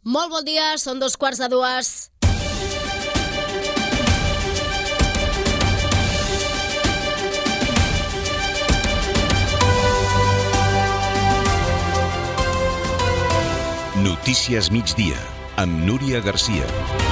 Molt bon dia, són 2:15. Notícies migdia, amb Núria Garcia.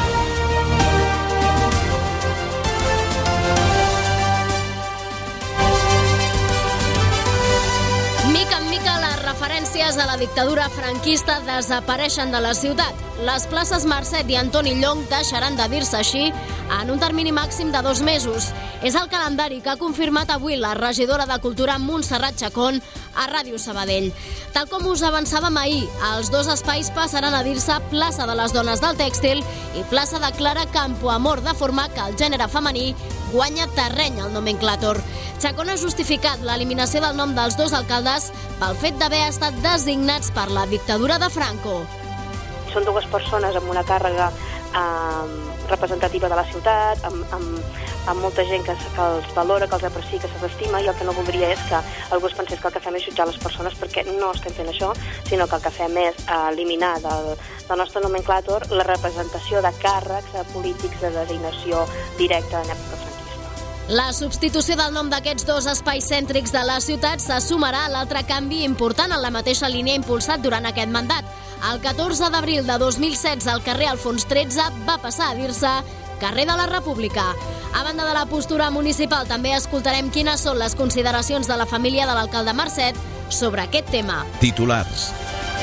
Mica en mica les referències a la dictadura franquista desapareixen de la ciutat. Les places Marcet i Antoni Llong deixaran de dir-se així en un termini màxim de 2 mesos. És el calendari que ha confirmat avui la regidora de Cultura Montserrat Chacón a Ràdio Sabadell. Tal com us avançàvem ahir, els 2 espais passaran a dir-se Plaça de les Dones del Tèxtil i Plaça de Clara Campoamor, de forma que el gènere femení guanya terreny al nomenclàtor. Chacón ha justificat l'eliminació del nom dels 2 alcaldes pel fet d'haver estat designats per la dictadura de Franco. Són 2 persones amb una càrrega representativa de la ciutat, amb molta gent que els valora, que els aprecia, que se'ls estima, i el que no voldria és que algú es pensés que el que fem és jutjar les persones, perquè no estem fent això, sinó que el que fem és eliminar del nostre nomenclàtor la representació de càrrecs polítics de designació directa en època franquista. La substitució del nom d'aquests 2 espais cèntrics de la ciutat se sumarà a l'altre canvi important en la mateixa línia impulsat durant aquest mandat. El 14 d'abril de 2016, el carrer Alfons XIII va passar a dir-se Carrer de la República. A banda de la postura municipal, també escoltarem quines són les consideracions de la família de l'alcalde Marcet sobre aquest tema. Titulars.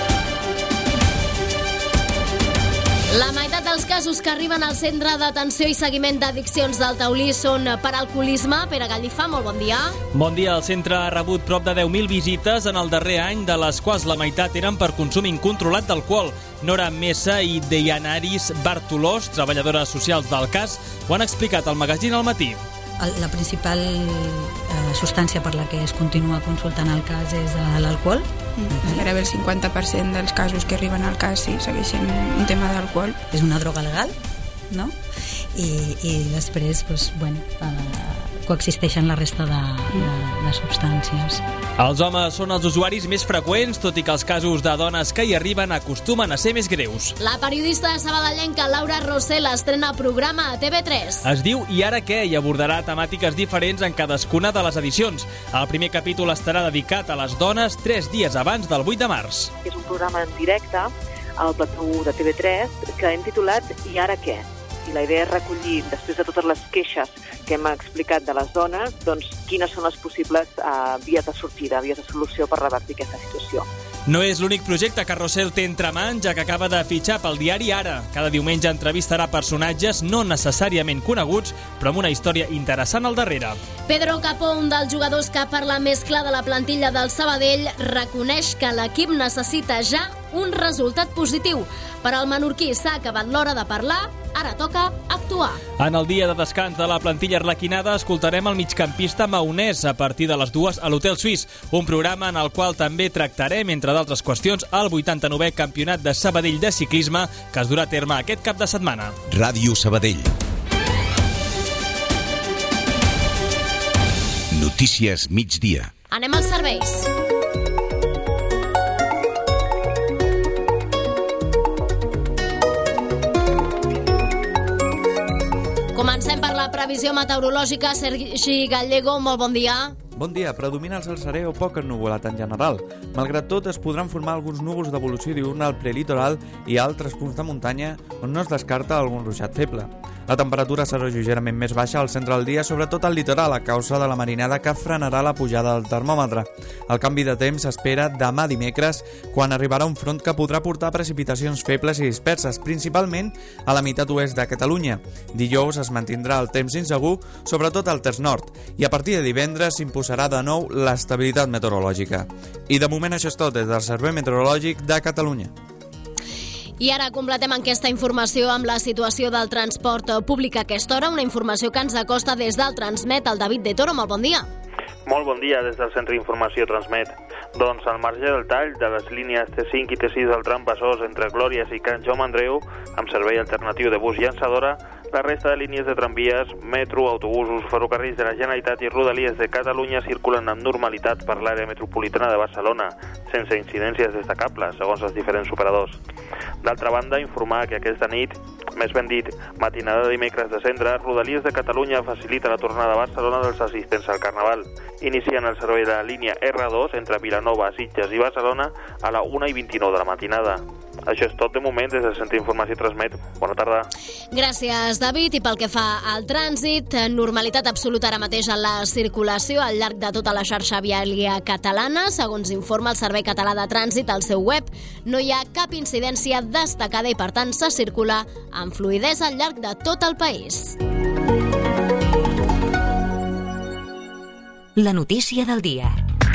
La meitat dels casos que arriben al Centre d'Atenció i Seguiment d'Addiccions del Taulí són per alcoholisme. Pere Gallifà, molt bon dia. Bon dia. El centre ha rebut prop de 10.000 visites en el darrer any, de les quals la meitat eren per consum incontrolat d'alcohol. Nora Mesa i Deianaris Bartolós, treballadores socials del cas, ho han explicat al magazín Al Matí. La principal substància per la que es continua consultant el cas és l'alcohol. Gairebé el 50% dels casos que arriben al cas sí, segueixen un tema d'alcohol. És una droga legal, no? I després, doncs, coexisteixen la resta de substàncies. Els homes són els usuaris més freqüents, tot i que els casos de dones que hi arriben acostumen a ser més greus. La periodista sabadellenca Laura Rossell estrena programa a TV3. Es diu I ara què? I abordarà temàtiques diferents en cadascuna de les edicions. El primer capítol estarà dedicat a les dones 3 dies abans del 8 de març. És un programa en directe al plató de TV3 que hem titulat I ara què? I la idea és recollir, després de totes les queixes que hem explicat de les dones, doncs quines són les possibles vies de sortida, vies de solució per revertir aquesta situació. No és l'únic projecte que Rossell té entre mans, ja que acaba de fitxar pel diari Ara. Cada diumenge entrevistarà personatges no necessàriament coneguts, però amb una història interessant al darrere. Pedro Capó, un dels jugadors que parla més clar de la plantilla del Sabadell, reconeix que l'equip necessita ja un resultat positiu. Per al menorquí s'ha acabat l'hora de parlar, ara toca actuar. En el dia de descans de la plantilla arlequinada escoltarem el migcampista maonès a partir de les 2 a l'Hotel Suís, un programa en el qual també tractarem, entre d'altres qüestions, el 89è Campionat de Sabadell de ciclisme que es durà a terme aquest cap de setmana. Ràdio Sabadell. Notícies migdia. Anem als serveis. Comencem per la previsió meteorològica. Sergi Gallego, molt bon dia. Bon dia. Predomina el cel serè o poc ennuvolat en general. Malgrat tot, es podran formar alguns núvols d'evolució diurna al prelitoral i a altres punts de muntanya on no es descarta algun ruixat feble. La temperatura serà lleugerament més baixa al centre del dia, sobretot al litoral, a causa de la marinada que frenarà la pujada del termòmetre. El canvi de temps s'espera demà dimecres, quan arribarà un front que podrà portar precipitacions febles i disperses, principalment a la meitat oest de Catalunya. Dijous es mantindrà el temps insegur, sobretot al terç nord, i a partir de divendres s'imposarà de nou l'estabilitat meteorològica. I de moment això és tot des del Servei Meteorològic de Catalunya. I ara completem aquesta informació amb la situació del transport públic a aquesta hora, una informació que ens acosta des del Transmet, el David de Toro. Molt bon dia. Molt bon dia des del Centre d'Informació Transmet. Doncs al marge del tall de les línies T5 i T6 del tram Besòs entre Glòries i Can Jaume Andreu, amb servei alternatiu de bus llançadora, la resta de línies de tramvies, metro, autobusos, ferrocarrils de la Generalitat i rodalies de Catalunya circulen amb normalitat per l'àrea metropolitana de Barcelona, sense incidències destacables, segons els diferents operadors. D'altra banda, informar que aquesta nit, més ben dit, matinada de dimecres de Cendra, Rodalies de Catalunya facilita la tornada a Barcelona dels assistents al Carnaval, iniciant el servei de la línia R2 entre Vilanova, Sitges i Barcelona a la 1:29 de la matinada. Això és tot de moment des del Centre d'Informació i Transmet. Bona tarda. Gràcies, David. I pel que fa al trànsit, normalitat absoluta ara mateix en la circulació al llarg de tota la xarxa viària catalana. Segons informa el Servei Català de Trànsit al seu web, no hi ha cap incidència destacada i, per tant, se circula amb fluïdesa al llarg de tot el país. La notícia del dia.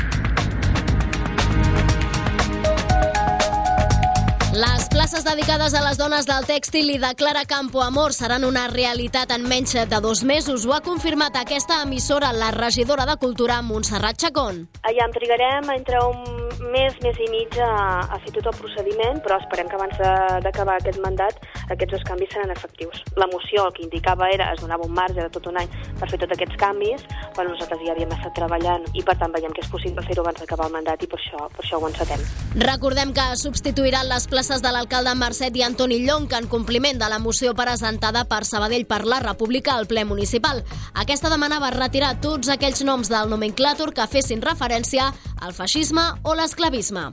Les places dedicades a les dones del tèxtil i de Clara Campoamor seran una realitat en menys de 2 mesos. Ho ha confirmat aquesta emissora la regidora de Cultura, Montserrat Chacón. Ja en trigarem entre un mes i mig a fer tot el procediment, però esperem que abans d'acabar aquest mandat aquests 2 canvis seran efectius. La moció el que indicava es donava un marge de tot un any per fer tots aquests canvis, però nosaltres ja havíem estat treballant i per tant veiem que és possible fer-ho abans d'acabar el mandat i per això ho encetem. Recordem que substituiran les places de l'alcalde Marcet i Antoni Llonch en compliment de la moció presentada per Sabadell per la República al ple municipal. Aquesta demanava retirar tots aquells noms del nomenclàtor que fessin referència al feixisme o l'esclavisme.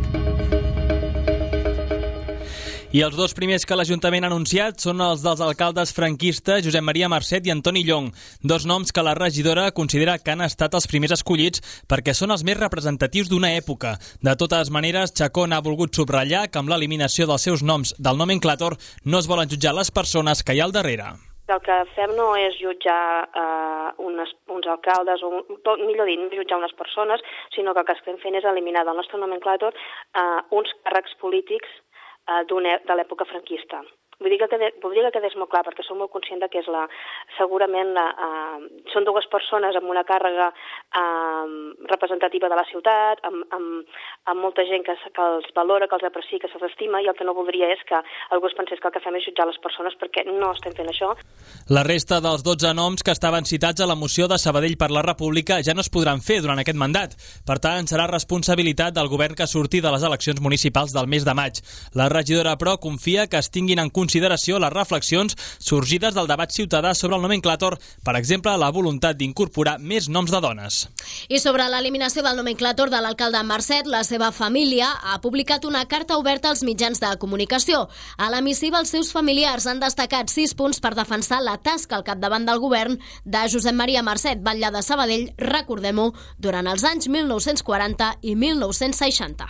I els 2 primers que l'Ajuntament ha anunciat són els dels alcaldes franquistes Josep Maria Marcet i Antoni Llonch, 2 noms que la regidora considera que han estat els primers escollits perquè són els més representatius d'una època. De totes maneres, Chacón ha volgut subratllar que amb l'eliminació dels seus noms del nomenclàtor no es volen jutjar les persones que hi ha al darrere. El que fem no és jutjar uns alcaldes, millor dit, no jutjar unes persones, sinó que el que estem fent és eliminar del nostre nomenclàtor uns càrrecs polítics de l'època franquista. Voldria que quedés molt clar, perquè som molt conscient que segurament són 2 persones amb una càrrega representativa de la ciutat, amb molta gent que els valora, que els aprecia, que se'ls estima, i el que no voldria és que algú es pensés que el que fem és jutjar les persones, perquè no estem fent això. La resta dels 12 noms que estaven citats a la moció de Sabadell per la República ja no es podran fer durant aquest mandat. Per tant, serà responsabilitat del govern que surti de les eleccions municipals del mes de maig. La regidora, però, confia que es tinguin en consideració les reflexions sorgides del debat ciutadà sobre el nomenclàtor, per exemple, la voluntat d'incorporar més noms de dones. I sobre l'eliminació del nomenclàtor de l'alcalde Marcet, la seva família ha publicat una carta oberta als mitjans de comunicació. A la missiva, els seus familiars han destacat 6 punts per defensar la tasca al capdavant del govern de Josep Maria Marcet, batlle de Sabadell, recordem-ho, durant els anys 1940 i 1960.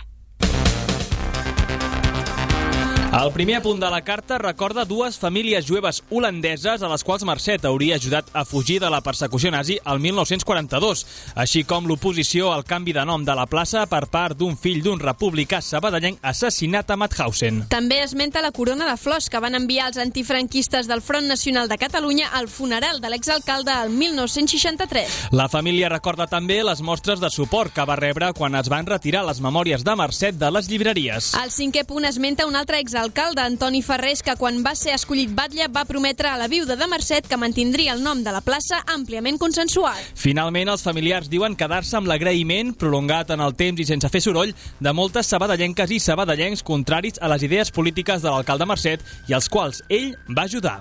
El primer apunt de la carta recorda 2 famílies jueves holandeses a les quals Marcet hauria ajudat a fugir de la persecució nazi al 1942, així com l'oposició al canvi de nom de la plaça per part d'un fill d'un republicà sabadellenc assassinat a Mauthausen. També esmenta la corona de flors que van enviar els antifranquistes del Front Nacional de Catalunya al funeral de l'exalcalde el 1963. La família recorda també les mostres de suport que va rebre quan es van retirar les memòries de Marcet de les llibreries. El 5è punt esmenta un altre exalcalde, Antoni Ferrés, que quan va ser escollit batlle va prometre a la viuda de Marcet que mantindria el nom de la plaça àmpliament consensuat. Finalment, els familiars diuen quedar-se amb l'agraïment, prolongat en el temps i sense fer soroll, de moltes sabadellenques i sabadellencs contraris a les idees polítiques de l'alcalde Marcet i als quals ell va ajudar.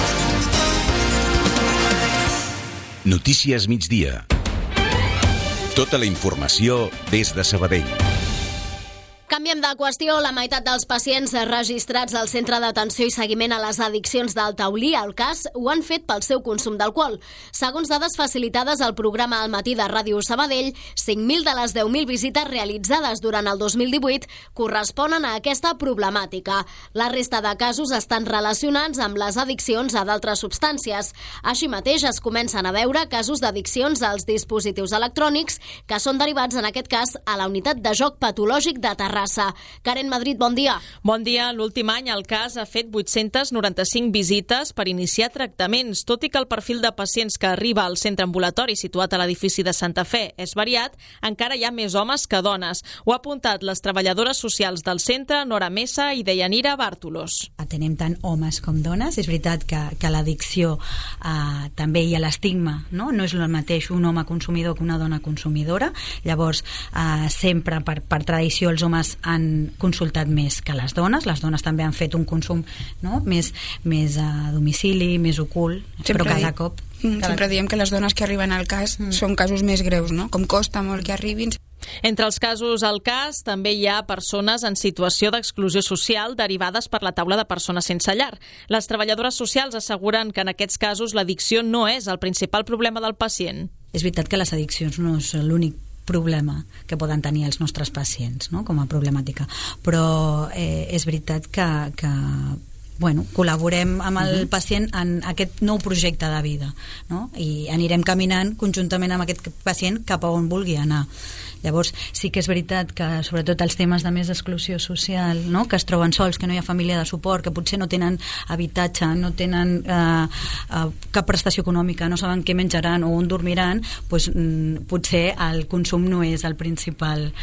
Notícies migdia. Tota la informació des de Sabadell. Canviem de qüestió. La meitat dels pacients registrats al Centre d'Atenció i Seguiment a les Addiccions del Taulí, al CAS, ho han fet pel seu consum d'alcohol. Segons dades facilitades al programa Al matí de Ràdio Sabadell, 5.000 de les 10.000 visites realitzades durant el 2018 corresponen a aquesta problemàtica. La resta de casos estan relacionats amb les addiccions a d'altres substàncies. Així mateix es comencen a veure casos d'addiccions als dispositius electrònics que són derivats, en aquest cas, a la unitat de joc patològic de Terrassa. Karen Madrid, bon dia. Bon dia. L'últim any el CAS ha fet 895 visites per iniciar tractaments. Tot i que el perfil de pacients que arriba al centre ambulatori situat a l'edifici de Santa Fe és variat, encara hi ha més homes que dones. Ho ha apuntat les treballadores socials del centre, Nora Mesa i Deyanira Bártulos. Atenem tant homes com dones. És veritat que l'addicció també hi ha l'estigma, no? No és el mateix un home consumidor que una dona consumidora. Llavors, sempre per tradició els homes homes han consultat més que les dones també han fet un consum, no? més a domicili, més ocult, però cada cop... Sempre diem que les dones que arriben al CAS són casos més greus, no? Com costa molt que arribin. Entre els casos al CAS també hi ha persones en situació d'exclusió social derivades per la taula de persones sense llar. Les treballadores socials asseguren que en aquests casos l'addicció no és el principal problema del pacient. És veritat que les addiccions no és l'únic problema que poden tenir els nostres pacients, no? Com a problemàtica, però és veritat que col·laborem amb el pacient en aquest nou projecte de vida, no? I anirem caminant conjuntament amb aquest pacient cap a on vulgui anar. Llavors, sí que és veritat que sobretot els temes de més exclusió social, no? Que es troben sols, que no hi ha família de suport, que potser no tenen habitatge, no tenen cap prestació econòmica, no saben què menjaran o on dormiran, doncs, potser el consum no és el principal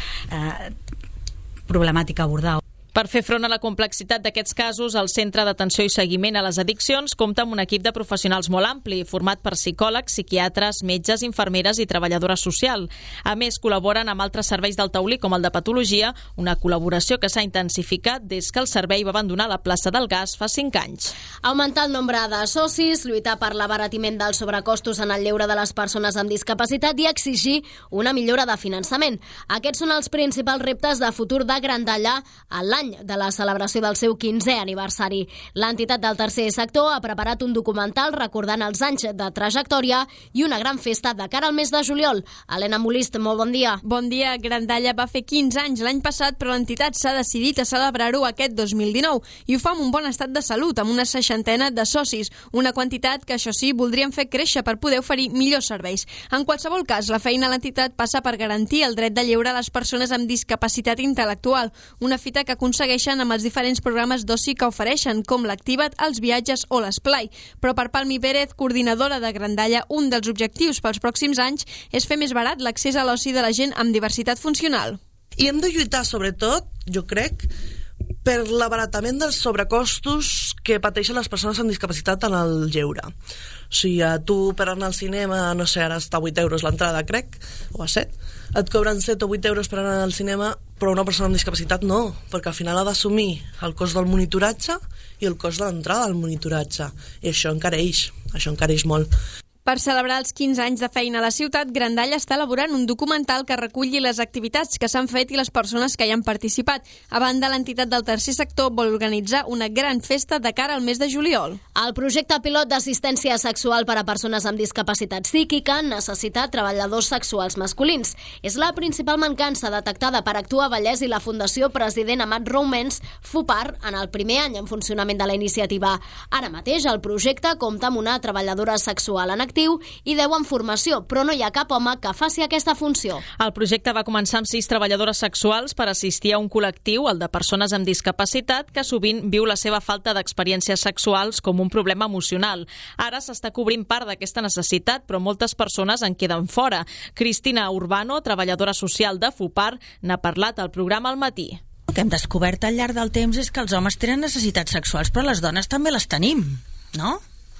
problemàtica a abordar. Per fer front a la complexitat d'aquests casos, el Centre d'Atenció i Seguiment a les Addiccions compta amb un equip de professionals molt ampli, format per psicòlegs, psiquiatres, metges, infermeres i treballadora social. A més, col·laboren amb altres serveis del taulí, com el de patologia, una col·laboració que s'ha intensificat des que el servei va abandonar la plaça del Gas fa 5 anys. Augmentar el nombre de socis, lluitar per l'abaratiment dels sobrecostos en el lleure de les persones amb discapacitat i exigir una millora de finançament. Aquests són els principals reptes de futur de Grandalla a l'any de la celebració del seu 15è aniversari. L'entitat del tercer sector ha preparat un documental recordant els anys de trajectòria i una gran festa de cara al mes de juliol. Helena Molist, molt bon dia. Bon dia. Grandalla va fer 15 anys l'any passat, però l'entitat s'ha decidit a celebrar-ho aquest 2019 i ho fa amb un bon estat de salut, amb una 60ena de socis, una quantitat que, això sí, voldrien fer créixer per poder oferir millors serveis. En qualsevol cas, la feina a l'entitat passa per garantir el dret de lleure a les persones amb discapacitat intel·lectual, una fita que aconsegueixen amb els diferents programes d'oci que ofereixen, com l'Activa't, els viatges o l'Esplai. Però per Palmi Pérez, coordinadora de Grandalla, un dels objectius pels pròxims anys és fer més barat l'accés a l'oci de la gent amb diversitat funcional. I hem de lluitar, sobretot, jo crec, per l'abaratament dels sobrecostos que pateixen les persones amb discapacitat en el lleure. O sigui, tu per anar al cinema, no sé, ara està a 8 euros l'entrada, crec, o a 7, et cobren 7 o 8 euros per anar al cinema, però una persona amb discapacitat no, perquè al final ha d'assumir el cost del monitoratge i el cost de l'entrada al monitoratge, i això encareix molt. Per celebrar els 15 anys de feina a la ciutat, Grandalla està elaborant un documental que reculli les activitats que s'han fet i les persones que hi han participat. A banda, l'entitat del tercer sector vol organitzar una gran festa de cara al mes de juliol. El projecte pilot d'assistència sexual per a persones amb discapacitat psíquica necessita treballadors sexuals masculins. És la principal mancança detectada per Actua Vallès i la Fundació President Amat Roumens, FUPAR, en el primer any en funcionament de la iniciativa. Ara mateix, el projecte compta amb una treballadora sexual en actiu i 10 en formació, però no hi ha cap home que faci aquesta funció. El projecte va començar amb 6 treballadores sexuals per assistir a un col·lectiu, el de persones amb discapacitat, que sovint viu la seva falta d'experiències sexuals com un problema emocional. Ara s'està cobrint part d'aquesta necessitat, però moltes persones en queden fora. Cristina Urbano, treballadora social de FUPAR, n'ha parlat al programa Al matí. El que hem descobert al llarg del temps és que els homes tenen necessitats sexuals, però les dones també les tenim, no?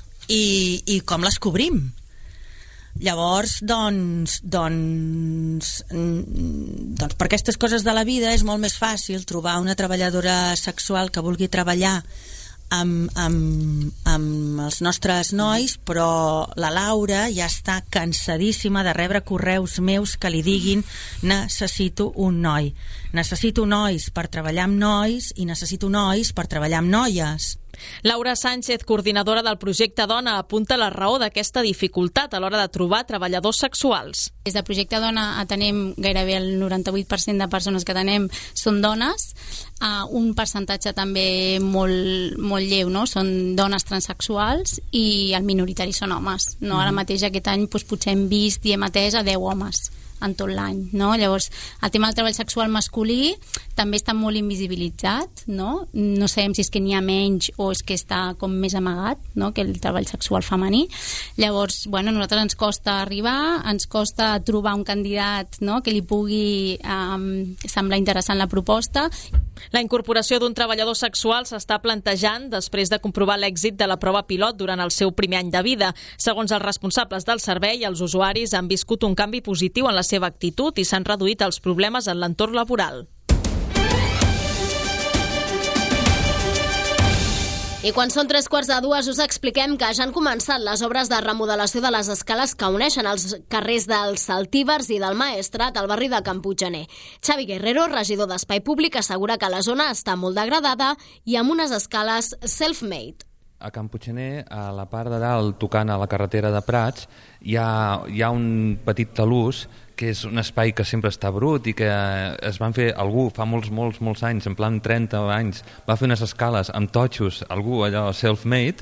I com les cobrim? Llavors, doncs per aquestes coses de la vida és molt més fàcil trobar una treballadora sexual que vulgui treballar amb els nostres nois, però la Laura ja està cansadíssima de rebre correus meus que li diguin necessito un noi. Necessito nois per treballar amb nois i necessito nois per treballar amb noies. Laura Sánchez, coordinadora del projecte Dona, apunta la raó d'aquesta dificultat a l'hora de trobar treballadors sexuals. Des del projecte Dona atenem gairebé el 98% de persones que atenem són dones, un percentatge també molt lleu, no? Són dones transsexuals i el minoritari són homes. No? Ara mateix aquest any potser hem vist i hem atès a 10 homes en tot l'any, no? Llavors, el tema del treball sexual masculí també està molt invisibilitzat, no? No sabem si és que n'hi ha menys o és que està com més amagat, no? Que el treball sexual femení. Llavors, bueno, a nosaltres ens costa arribar, ens costa trobar un candidat, no? Que li pugui semblar interessant la proposta. La incorporació d'un treballador sexual s'està plantejant després de comprovar l'èxit de la prova pilot durant el seu primer any de vida. Segons els responsables del servei, els usuaris han viscut un canvi positiu en la seva actitud i s'han reduït els problemes en l'entorn laboral. I quan són 3:15 us expliquem que ja han començat les obres de remodelació de les escales que uneixen els carrers dels Saltívers i del Maestrat al barri de Can Puiggener. Xavi Guerrero, regidor d'Espai Públic, assegura que la zona està molt degradada i amb unes escales self-made. A Can Puiggener, a la part de dalt, tocant a la carretera de Prats, hi ha un petit talús que és un espai que sempre està brut i que es van fer, algú fa molts anys, en plan 30 anys, va fer unes escales amb totxos, algú allò self-made,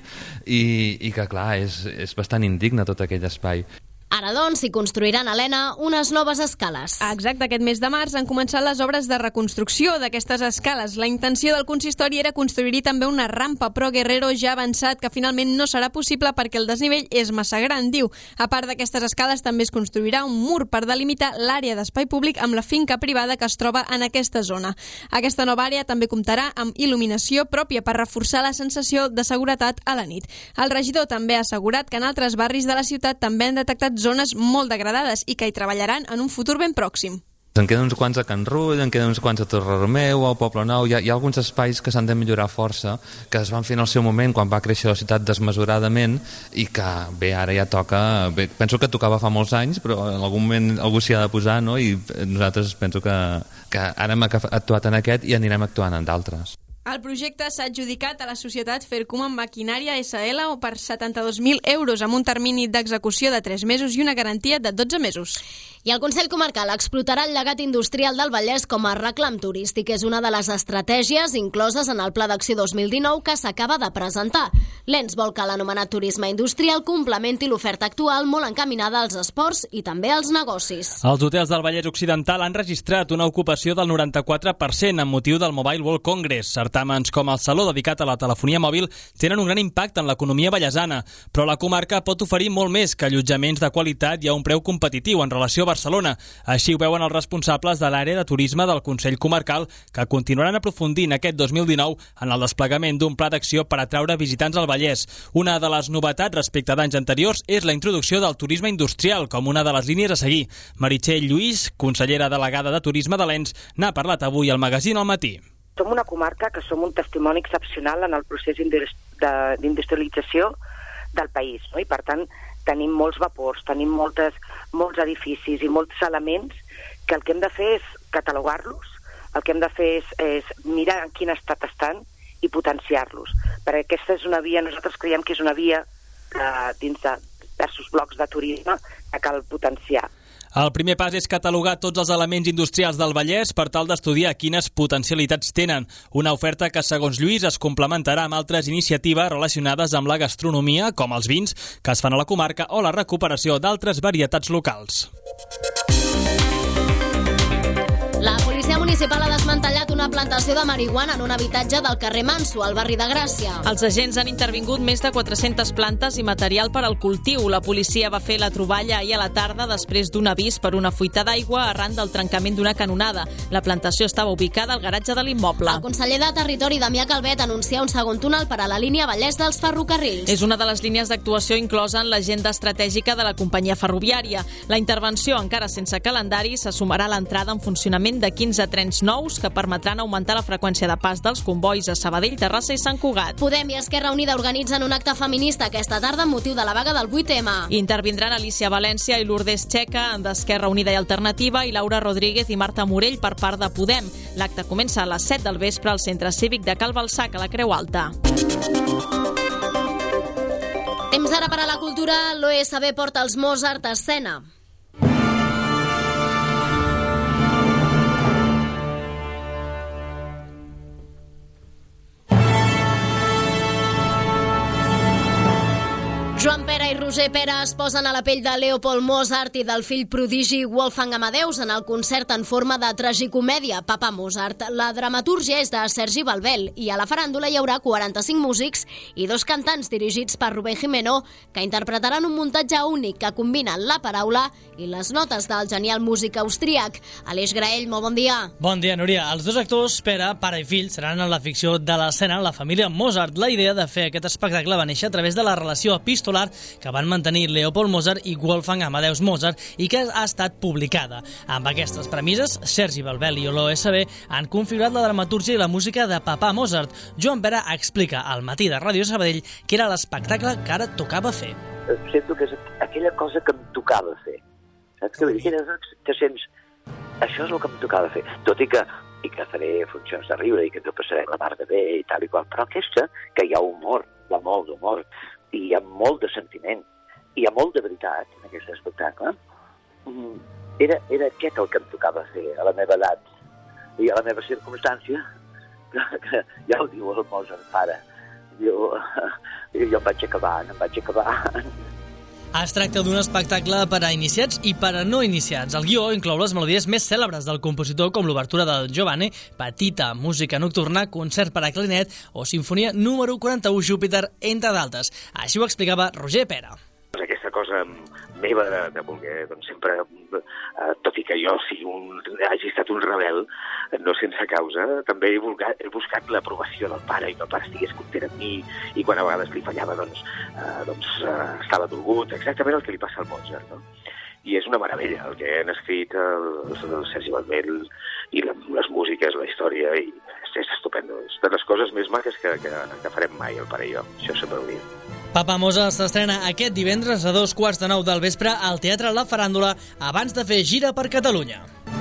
i que clar, és bastant indigne tot aquell espai. Ara, doncs, s'hi construiran, Helena, unes noves escales. Exacte, aquest mes de març han començat les obres de reconstrucció d'aquestes escales. La intenció del consistori era construir-hi també una rampa, però Guerrero ja ha avançat que finalment no serà possible perquè el desnivell és massa gran, diu. A part d'aquestes escales, també es construirà un mur per delimitar l'àrea d'espai públic amb la finca privada que es troba en aquesta zona. Aquesta nova àrea també comptarà amb il·luminació pròpia per reforçar la sensació de seguretat a la nit. El regidor també ha assegurat que en altres barris de la ciutat també han detectat zones molt degradades i que hi treballaran en un futur ben pròxim. En queden uns quants a Can Rull, en queden uns quants a Torrelameu, al Poble Nou. Hi ha alguns espais que s'han de millorar força, que es van fer en el seu moment quan va créixer la ciutat desmesuradament i que, bé, ara ja toca... Bé, penso que tocava fa molts anys, però en algun moment algú s'hi ha de posar, no? I nosaltres penso que ara hem actuat en aquest i anirem actuant en d'altres. El projecte s'ha adjudicat a la societat Faircom Maquinària SL per 72.000 euros amb un termini d'execució de 3 mesos i una garantia de 12 mesos. I el Consell Comarcal explotarà el llegat industrial del Vallès com a reclam turístic. És una de les estratègies incloses en el Pla d'Acció 2019 que s'acaba de presentar. L'ENS vol que l'anomenat turisme industrial complementi l'oferta actual molt encaminada als esports i també als negocis. Els hotels del Vallès Occidental han registrat una ocupació del 94% amb motiu del Mobile World Congress. Certàmens com el Saló dedicat a la telefonia mòbil tenen un gran impacte en l'economia vallesana, però la comarca pot oferir molt més que allotjaments de qualitat i a un preu competitiu en relació a Barcelona. Així ho veuen els responsables de l'àrea de turisme del Consell Comarcal, que continuaran aprofundint aquest 2019 en el desplegament d'un pla d'acció per atraure visitants al Vallès. Una de les novetats respecte d'anys anteriors és la introducció del turisme industrial com una de les línies a seguir. Meritxell Lluís, consellera delegada de Turisme de l'ENS, n'ha parlat avui al magazín Al Matí. Som una comarca que som un testimoni excepcional en el procés d'industrialització del país, no? I per tant tenim molts vapors, tenim molts edificis i molts elements que el que hem de fer és catalogar-los, el que hem de fer és mirar en quin estat estan i potenciar-los. Perquè aquesta és una via, nosaltres creiem que és una via dins de diversos blocs de turisme que cal potenciar. El primer pas és catalogar tots els elements industrials del Vallès per tal d'estudiar quines potencialitats tenen. Una oferta que, segons Lluís, es complementarà amb altres iniciatives relacionades amb la gastronomia, com els vins que es fan a la comarca o la recuperació d'altres varietats locals. La policia municipal ha desmantellat una plantació de marihuana en un habitatge del carrer Manso, al barri de Gràcia. Els agents han intervingut més de 400 plantes i material per al cultiu. La policia va fer la troballa ahir a la tarda després d'un avís per una fuita d'aigua arran del trencament d'una canonada. La plantació estava ubicada al garatge de l'immoble. El conseller de Territori, Damià Calvet, anuncia un segon túnel per a la línia Vallès dels ferrocarrils. És una de les línies d'actuació inclosa en l'agenda estratègica de la companyia ferroviària. La intervenció, encara sense calendari, se sumarà a l'entrada en funcionament de 15 trens nous que permetran augmentar la freqüència de pas dels convois a Sabadell, Terrassa i Sant Cugat. Podem i Esquerra Unida organitzen un acte feminista aquesta tarda amb motiu de la vaga del 8M. Intervindran Alicia València i Lourdes Checa d'Esquerra Unida i Alternativa i Laura Rodríguez i Marta Morell per part de Podem. L'acte comença a les 7 del vespre al Centre Cívic de Cal Balsac, a la Creu Alta. Temps ara per a la cultura. L'OSB porta els Mozart a escena. Joan Pera i Roger Pera es posen a la pell de Leopold Mozart i del fill prodigi Wolfgang Amadeus en el concert en forma de tragicomèdia Papa Mozart. La dramatúrgia és de Sergi Balbel i a la faràndula hi haurà 45 músics i 2 cantants dirigits per Rubén Jimeno que interpretaran un muntatge únic que combina la paraula i les notes del genial músic austríac. Aleix Graell, molt bon dia. Bon dia, Núria. Els 2 actors, Pere, pare i fill, seran en la ficció de l'escena La família Mozart. La idea de fer aquest espectacle va néixer a través de la relació epistolària particular que van mantenir Leopold Mozart i Wolfgang Amadeus Mozart i que ha estat publicada. Amb aquestes premisses, Sergi Balbel i l'OSB han configurat la dramatúrgia i la música de Papà Mozart. Joan Pera explica al Matí de Ràdio Sabadell que era l'espectacle que ara tocava fer. Sento que és aquella cosa que em tocava fer. Saps què vull dir? Que sents, això és el que em tocava fer. Tot i que faré funcions de riure i que t'ho passaré la mar de bé i tal i qual, però aquesta, que hi ha humor, hi ha molt d'humor, i hi ha molt de sentiment, i hi ha molt de veritat en aquest espectacle, era aquest el que em tocava fer a la meva edat i a la meva circumstància, que ja ho diu el Mozart, pare. Jo em vaig acabant. Es tracta d'un espectacle per a iniciats i per a no iniciats. El guió inclou les melodies més cèlebres del compositor, com l'obertura del Giovanni, Petita, música nocturna, concert per a clarinet o sinfonia número 41 Júpiter, entre d'altres. Així ho explicava Roger Pera. Aquesta cosa meva de voler, doncs sempre, tot i que jo hagi estat un rebel, no sense causa, també he buscat l'aprovació del pare i que el pare estigués content amb mi i quan a vegades li fallava, doncs estava dolgut, exactament el que li passa al Mozart, no? I és una meravella el que han escrit el Sergi Balbel i les músiques, la història, i és estupendo. És de les coses més maques que farem mai, el pare i jo. Això sempre ho dic. Papà Mozart s'estrena aquest divendres a 2:15 del vespre al Teatre La Faràndula abans de fer gira per Catalunya.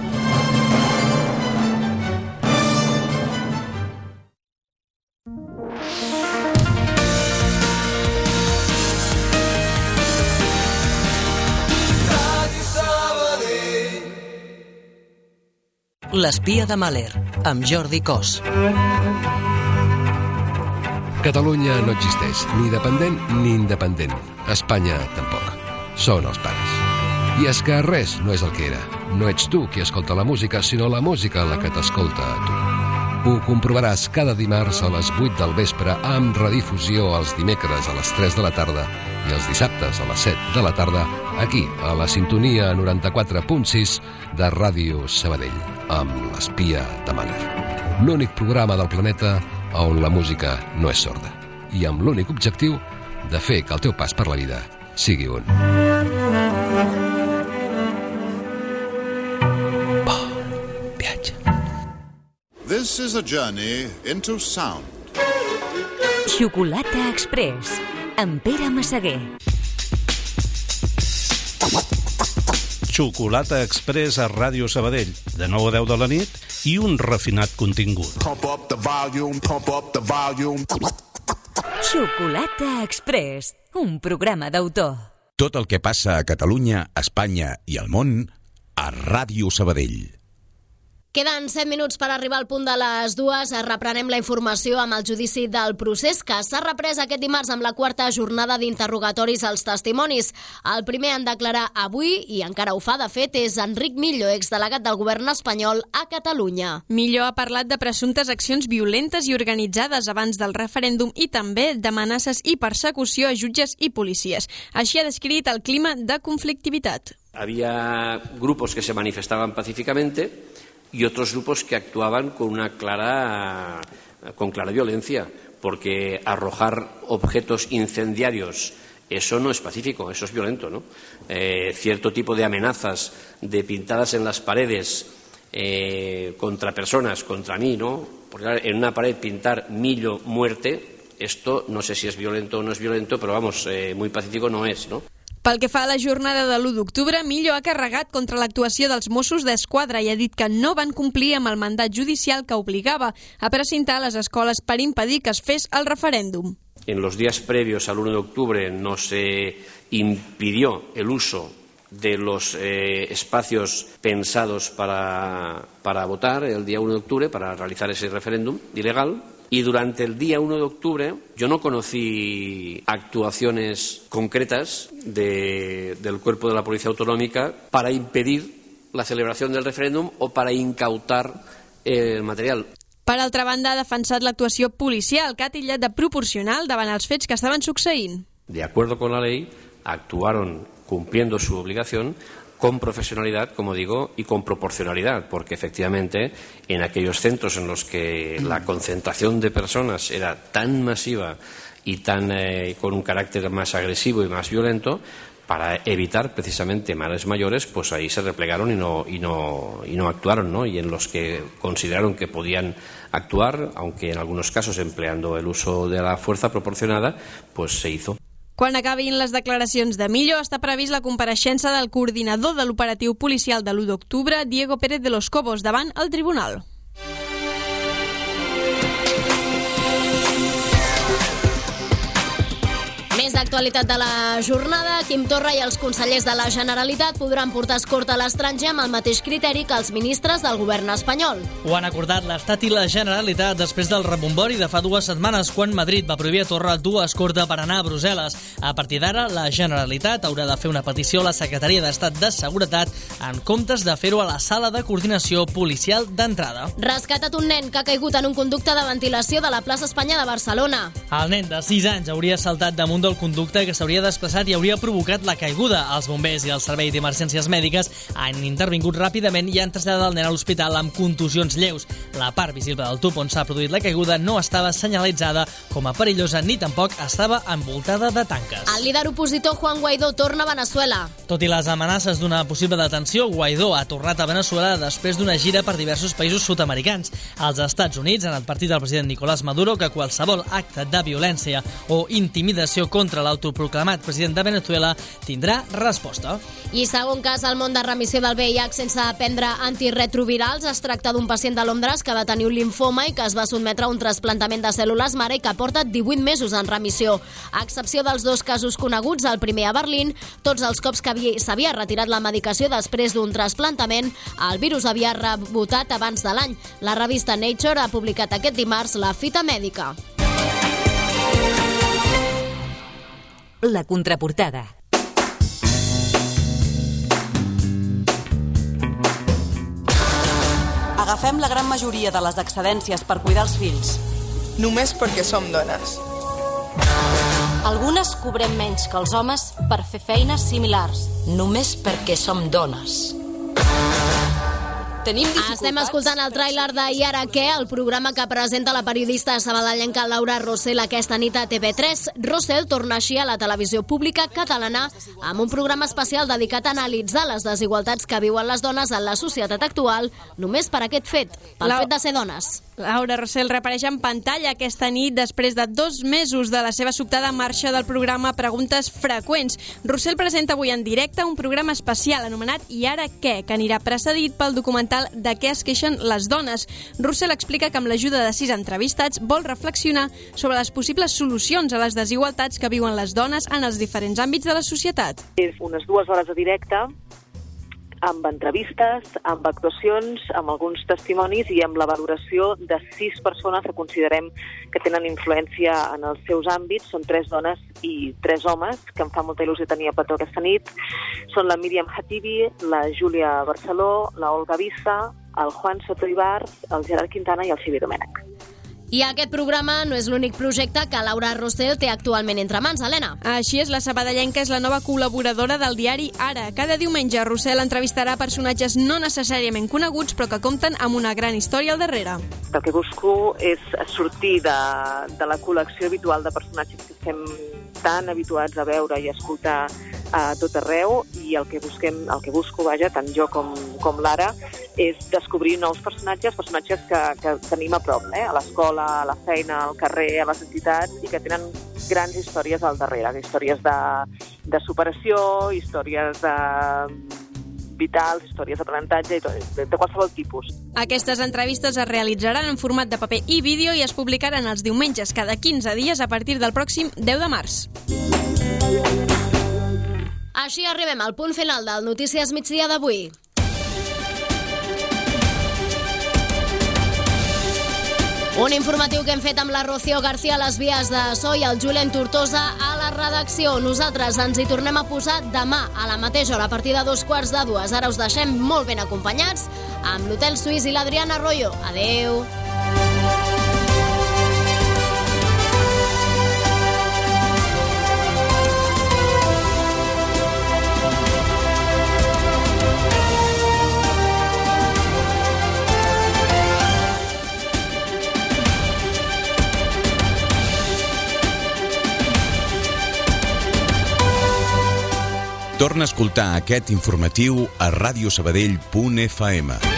L'espia de Mahler, amb Jordi Cos. Catalunya no existeix, ni dependent ni independent. Espanya tampoc. Són els pares. I és que res no és el que era. No ets tu qui escolta la música, sinó la música la que t'escolta a tu. Ho comprovaràs cada dimarts a les 8 del vespre amb redifusió els dimecres a les 3 de la tarda i els dissabtes a les 7 de la tarda aquí, a la sintonia 94.6 de Ràdio Sabadell, amb l'espia de Mahler. L'únic programa del planeta on la música no és sorda i amb l'únic objectiu de fer que el teu pas per la vida sigui un bon viatge. This is a journey into sound. Xocolata Express, amb Pere Massaguer. Xocolata Express a Ràdio Sabadell, de 9 a 10 de la nit i un refinat contingut. Pump up the volume, pump up the volume. Xocolata Express, un programa d'autor. Tot el que passa a Catalunya, Espanya i al món a Ràdio Sabadell. Queden 7 minuts per arribar al punt de les 2. Reprenem la informació amb el judici del procés que s'ha reprès aquest dimarts amb la 4a jornada d'interrogatoris als testimonis. El primer en declarar avui, i encara ho fa de fet, és Enric Millo, exdelegat del govern espanyol a Catalunya. Millo ha parlat de presumptes accions violentes i organitzades abans del referèndum i també d'amenaces i persecució a jutges i policies. Així ha descrit el clima de conflictivitat. Había grupos que se manifestaban pacíficamente y otros grupos que actuaban con clara violencia, porque arrojar objetos incendiarios, eso no es pacífico, eso es violento, ¿no? Cierto tipo de amenazas de pintadas en las paredes contra personas, contra mí, ¿no? Porque en una pared pintar Millo muerte, esto no sé si es violento o no es violento, pero vamos, muy pacífico no es, ¿no? Pel que fa a la jornada de l'1 d'octubre, Millo ha carregat contra l'actuació dels Mossos d'Esquadra i ha dit que no van complir amb el mandat judicial que obligava a precintar les escoles per impedir que es fes el referèndum. En los días previos al 1 de octubre no se impidió el uso de los espacios pensados para votar el día 1 de octubre, para realizar ese referéndum ilegal. Y durante el día 1 de octubre yo no conocí actuaciones concretas del cuerpo de la Policía Autonómica para impedir la celebración del referéndum o para incautar el material. Per altra banda, ha defensat l'actuació policial que ha titllat de proporcional davant els fets que estaven succeint. De acuerdo con la ley, actuaron cumpliendo su obligación con profesionalidad, como digo, y con proporcionalidad, porque efectivamente en aquellos centros en los que la concentración de personas era tan masiva y con un carácter más agresivo y más violento, para evitar precisamente males mayores, pues ahí se replegaron y no actuaron, ¿no? Y en los que consideraron que podían actuar, aunque en algunos casos empleando el uso de la fuerza proporcionada, pues se hizo. Quan acabin les declaracions de Millo, està previst la compareixença del coordinador de l'operatiu policial de l'1 d'octubre, Diego Pérez de los Cobos, davant el tribunal. Més d'actualitat de la jornada. Quim Torra i els consellers de la Generalitat podran portar escorta a l'estranger amb el mateix criteri que els ministres del govern espanyol. Ho han acordat l'Estat i la Generalitat després del rebombori de fa 2 setmanes quan Madrid va prohibir a Torra dur escorta per anar a Brussel·les. A partir d'ara, la Generalitat haurà de fer una petició a la Secretaria d'Estat de Seguretat en comptes de fer-ho a la sala de coordinació policial d'entrada. Rescatat un nen que ha caigut en un conducte de ventilació de la plaça Espanya de Barcelona. El nen de 6 anys hauria saltat damunt del conducte que s'hauria desplaçat i hauria provocat la caiguda. Els bombers i el Servei d'Emergències Mèdiques han intervingut ràpidament i han traslladat el nen a l'hospital amb contusions lleus. La part visible del tub on s'ha produït la caiguda no estava senyalitzada com a perillosa ni tampoc estava envoltada de tanques. El líder opositor Juan Guaidó torna a Venezuela. Tot i les amenaces d'una possible detenció, Guaidó ha tornat a Venezuela després d'una gira per diversos països sud-americans. Els Estats Units han advertit al president Nicolás Maduro que qualsevol acte de violència o intimidació contra l'autoproclamat president de Venezuela tindrà resposta. I segon cas, al món de remissió del VIH sense prendre antirretrovirals. Es tracta d'un pacient de Londres que va tenir un linfoma i que es va sotmetre a un trasplantament de cèl·lules mare i que porta 18 mesos en remissió. A excepció dels 2 casos coneguts, el primer a Berlín, tots els cops que s'havia retirat la medicació després d'un trasplantament, el virus havia rebotat abans de l'any. La revista Nature ha publicat aquest dimarts la fita mèdica. La contraportada. Agafem la gran majoria de les excedències per cuidar els fills. Només perquè som dones. Algunes cobrem menys que els homes per fer feines similars. Només perquè som dones. Estem escoltant el tràiler de I ara què, el programa que presenta la periodista sabadellenca Laura Rosell aquesta nit a TV3. Rosell torna així a la televisió pública catalana amb un programa especial dedicat a analitzar les desigualtats que viuen les dones en la societat actual només per aquest fet, pel fet de ser dones. Laura Rosell reapareix en pantalla aquesta nit després de 2 mesos de la seva sobtada marxa del programa Preguntes Freqüents. Rosell presenta avui en directe un programa especial anomenat I ara què, que anirà precedit pel documental De què es queixen les dones. Rosell explica que amb l'ajuda de 6 entrevistats vol reflexionar sobre les possibles solucions a les desigualtats que viuen les dones en els diferents àmbits de la societat. És unes 2 hores de directe amb entrevistes, amb actuacions, amb alguns testimonis i amb la valoració de 6 persones que considerem que tenen influència en els seus àmbits. Són 3 dones i 3 homes, que em fa molta il·lusió tenir a petó aquesta nit. Són la Míriam Hatibi, la Júlia Barceló, la Olga Vissa, el Juan Soto Ibars, el Gerard Quintana i el Xavier Domènech. I aquest programa no és l'únic projecte que Laura Rosell té actualment entre mans, Helena. Així és, la sabadellenca és la nova col·laboradora del diari Ara. Cada diumenge Rosell entrevistarà personatges no necessàriament coneguts, però que compten amb una gran història al darrere. El que busco és sortir de la col·lecció habitual de personatges que estem tan habituats a veure i a escoltar a tot arreu, i el que busco, tant jo com l'Ara, és descobrir nous personatges que tenim a prop, a l'escola, a la feina, al carrer, a les entitats, i que tenen grans històries al darrere, històries de superació, històries vitals, històries d'aprenentatge, de qualsevol tipus. Aquestes entrevistes es realitzaran en format de paper i vídeo i es publicaran els diumenges cada 15 dies a partir del pròxim 10 de març. Així arribem al punt final del Notícies Migdia d'avui. Un informatiu que hem fet amb la Rocío García a les vies de so i el Julen Tortosa a la redacció. Nosaltres ens hi tornem a posar demà a la mateixa hora, a partir de 2:15. Ara us deixem molt ben acompanyats amb l'Hotel Suís i l'Adriana Arroyo. Adeu! Torna a escoltar aquest informatiu a radiosabadell.fm.